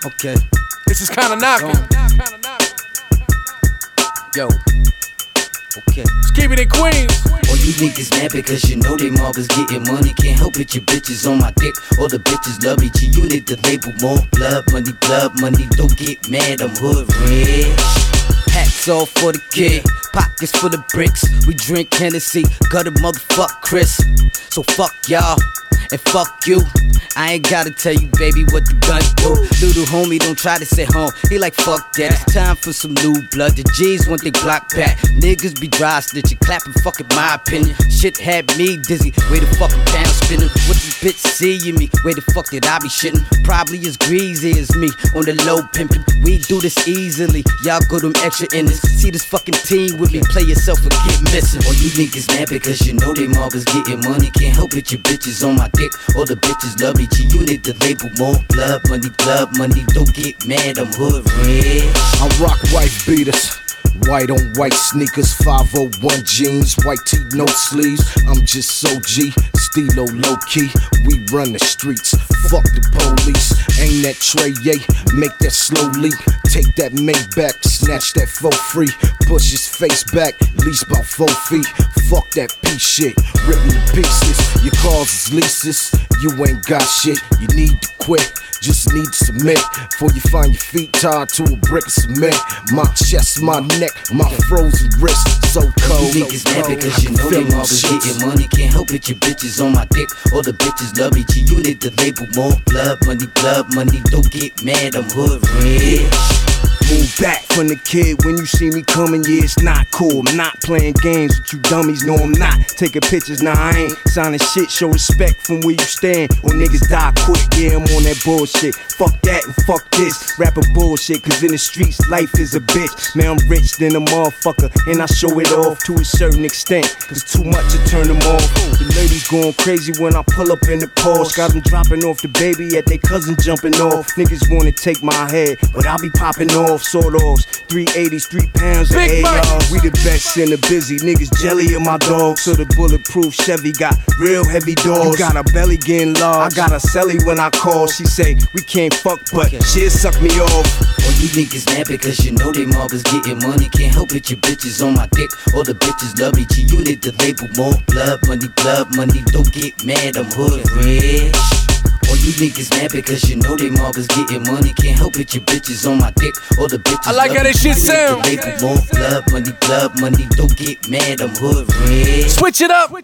Okay. This is kinda knocking. Yo. Okay. Let's keep it in Queens. All you niggas mad because you know they mobbers getting money. Can't help it, your bitches on my dick. All the bitches love each other. You need to label more blood money. Don't get mad, I'm hood rich. Hats off for the kid, pockets full of bricks. We drink Hennessy, gutter motherfuck Chris. So fuck y'all, and fuck you. I ain't gotta tell you, baby, what the gun do. Little homie don't try to sit home, he like fuck that. It's time for some new blood, the G's want they block back. Niggas be dry snitching, clapping fucking my opinion. Shit had me dizzy, way the fucking pound spinning. What this bitch seeing me, where the fuck did I be shitting? Probably as greasy as me, on the low pimping. We do this easily, y'all go them extra in this. See this fucking team with me, play yourself or get missing. All you niggas mad because you know they mobbers getting money. Can't help it, your bitches on my dick. All the bitches love me. You need to label more blood money. Don't get mad, I'm hood rich. I rock white beaters, white on white sneakers, 501 jeans, white tee, no sleeves. I'm just so G, Stilo low key. We run the streets, fuck the police. Ain't that Trey, make that slow leap. Take that Maybach, snatch that for free. Push his face back, least about 4 feet. Fuck that P shit, ripping the pieces. Your cars is leases, you ain't got shit. You need to quit, just need to submit. Before you find your feet tied to a brick of cement. My chest, my neck, my frozen wrist, so cold. You niggas mad because you know they mobbers getting money. Can't help it, your bitches on my dick. All the bitches love each other. You need to label more blood money. Don't get mad, I'm hood rich. Move back from the kid when you see me coming, yeah, it's not cool. I'm not playing games with you dummies, no I'm not. Taking pictures, nah I ain't signing shit. Show respect from where you stand, or niggas die quick, yeah I'm on that bullshit. Fuck that and fuck this, rapping bullshit. Cause in the streets life is a bitch. Man I'm rich than a motherfucker, and I show it off to a certain extent. Cause too much to turn them off. The ladies going crazy when I pull up in the Porsche. Got them dropping off the baby at they cousin jumping off. Niggas wanna take my head, but I be popping off. Sawed-offs, 380s, 3 pounds of ARs. We the best in the busy, niggas jelly of my dogs. So the bulletproof Chevy got real heavy doors. You got a belly getting large, I got a celly when I call. She say, we can't fuck, but she'll suck me off. All you niggas mad because you know they mobbers getting money. Can't help it, your bitches on my dick. All the bitches love each other. You need to label more blood money. Don't get mad, I'm hood rich. All you niggas mad because you know they mobbers getting money. Can't help it, your bitches on my dick. All the bitches I like how that shit sound. label more blood money. Don't get mad, I'm hood rich. Switch it up.